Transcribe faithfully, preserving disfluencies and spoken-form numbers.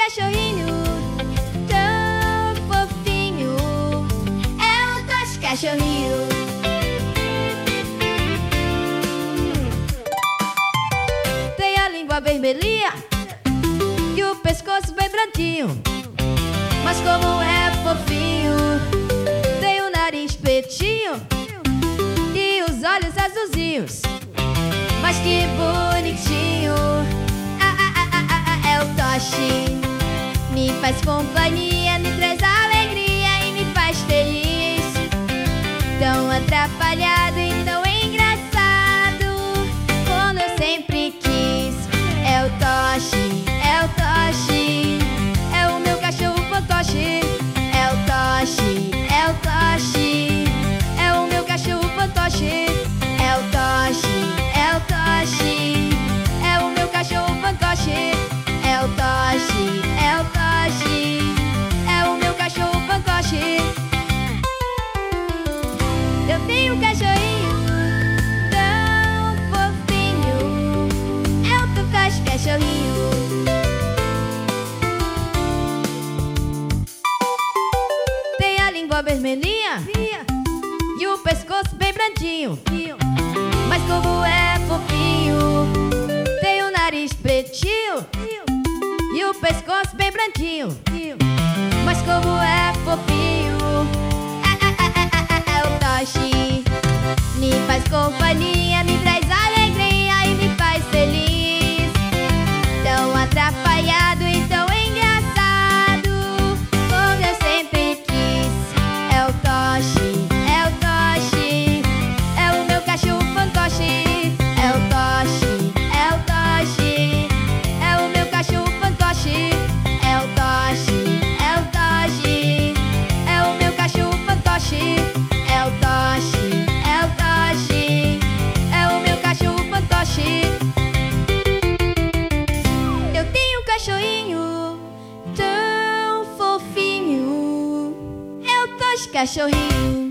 cachorrinho tão fofinho, é o Toshi cachorrinho. Tem a língua vermelhinha e o pescoço bem branquinho, mas como é fofinho, tem o nariz pretinho e os olhos azulzinhos, mas que bonitinho. Ah, ah, ah, ah, ah, é o Toshi. Me faz companhia, me traz alegria e me faz feliz. Tão atrapalhado e tão engraçado, como eu sempre quis. É o Toshi, é o Toshi, é o meu cachorro fantoche. É o Toshi, é o Toshi, é o meu cachorro fantoche. É o Toshi, é o Toshi, é o meu cachorro fantoche. É o Toshi, é o Toshi, é o meu cachorro fantoche. Eu tenho um cachorrinho tão fofinho, é o Toshi cachorrinho. Tem a língua vermelhinha e o pescoço bem branquinho, mas como é fofinho, tem o nariz pretinho e o pescoço bem branquinho, mas como é fofinho. Ah, ah, ah, ah, ah, ah, é o Toshi. Me faz companhia, me traz alegria e me faz feliz. Tão atrapalhado e tão engraçado, como eu sempre quis. É o Toshi, é o Toshi, é o meu cachorro fantoche. É o Toshi, é o Toshi, é o meu cachorro fantoche. É o Toshi, é o Toshi, é o meu cachorro fantoche. É o Toshi, é o Toshi, é o meu cachorro fantoche. Eu tenho um cachorrinho tão fofinho, é o Toshi cachorrinho.